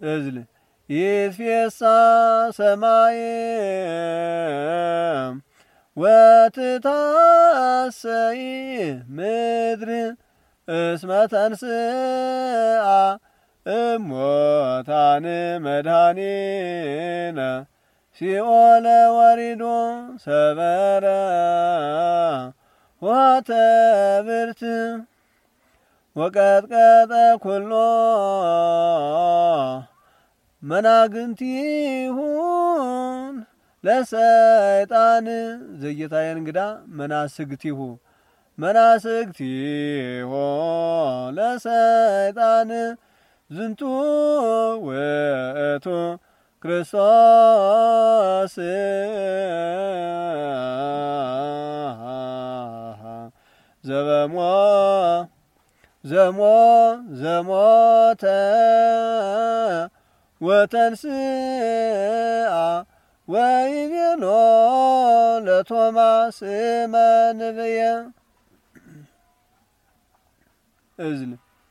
እዝል ይትፌሳ ሰማይ ወትታሰይ ምድር እስመ ተንሥአ እሙታን መድኃኒነ ሲኦለ ወሪዶ ሰበረ ኆኃተ ብርት ወቀጥቀጠ ኩሎ መናግንቲሁን ለሰይጣን ዘጌታዬን እንግዳ መናስግቲሁ ለሰይጣን ዝንቱ ውእቱ ክርስቶስ ዘሞተ ወተንሥአ ወይቤሎ ለቶማስ መንብየ እዝል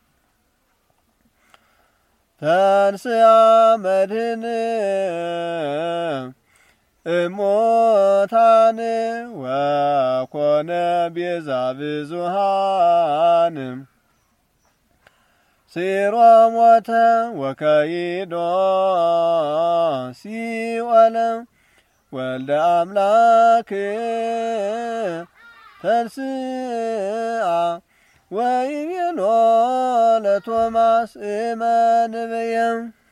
ተንሥአ መድኅን እሙታን ወኮነ ቤዛ ብዙኃን ሲሮ ሞተ ወከይዶ ሲኦለ ወልደ አምላክ ተንሥአ ወይቤሎ ለቶማስ መንብየ